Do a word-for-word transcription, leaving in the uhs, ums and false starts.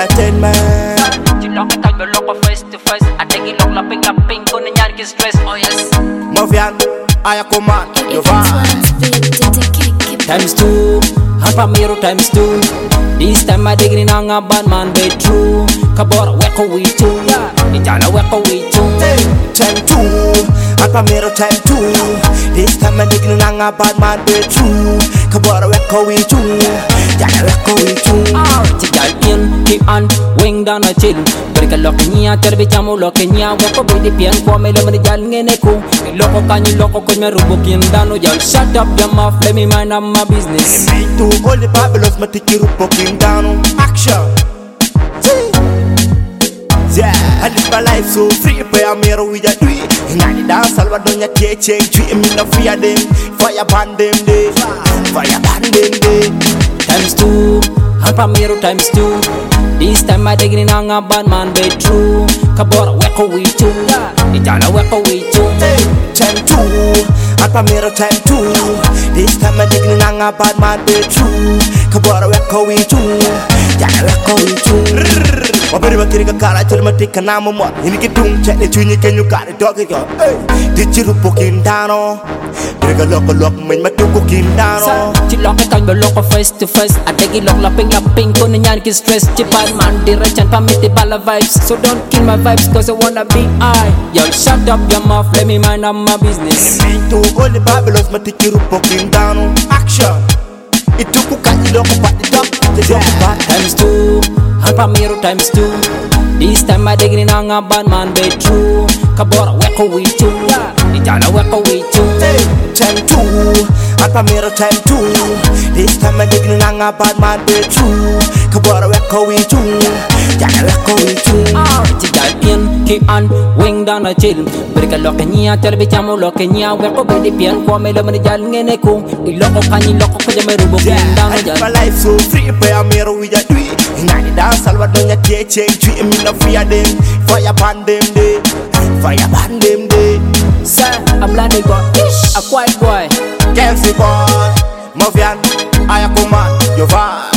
entertainment. Chỉ lo cái tay về lo qua face to face. I take it long lapping lapping con nhà cái stress. Oh yes. Mafian, I command your vibe. Times two, hampa miro times two. This time I dig in on a bad man be true. Kabora weko we too. Itala weko we too. Time two, Alpamero time two. This time I'm digging on a bad man be true. Kabora weko we too. Jana weko we too. Tigal in, keep on, wing down a chill. Break a lock in ya, terbi chamo lock in ya. Weko be the pian kwa me lemon jal ngeneko. Loko kanyi loko kwenye rubo kindano. Y'all shut up your mouth, let me mind on my business. Me too, all the Babylons ma tiki rupo kindano. Action. Yeah, I live my life so free, but I'm here with a tree. And I dance, Salvador, ya change, treat me no fear them. Fire ban them day, fire ban them day. Times two, hampa miro times two. This time I dig in on a bad man be true. Kabora weko we too. Itala weko we too. Time two, Alpamero time two. This time I'm digging on a bad man be true. Kabora weko we too. Jana weko we too. Wabiri wakiri kakara chali matika na mwa. Ini kidung check ni chunyi kenyu kari dogi yo. Dichiru po kindano. Briga loko loko min matuko kindano. Chỉ lo cái cảnh bờ loko face to face. I take it long lapping lapping con nhà cái stress. Chỉ bad man direction pa me the bala vibes. So don't kill my vibes cause I wanna be I. Y'all shut up your mouth, let me mind on my business. Me too, all the Babylons ma tikiru po kindano. Action. Ituku kanyi loko pa the dog. Times two, hampa miro times two. This time I dig in on a bad man be true. Kabora weko we too. Itala weko we too. Time two, Alpamero time two. This time I'm digging on a bad man be true. Kabora weko we too. Jana weko we too. Tigal in, keep on, wing down a chill. Break a lock in ya, terbi chamo lock in ya. Weko be the pian kwa me lemon jal ngeneko. Iloko kanyi loko kwenye me rubo kindano. I live my life so free, but I'm here with a tree. And I dance, Salvador, ya change, treat me no fear them. Fire ban them day, fire ban them day. Sir, I'm landing go, ish, a quiet boy. Kelsey boy, Mafian, I command your vibe.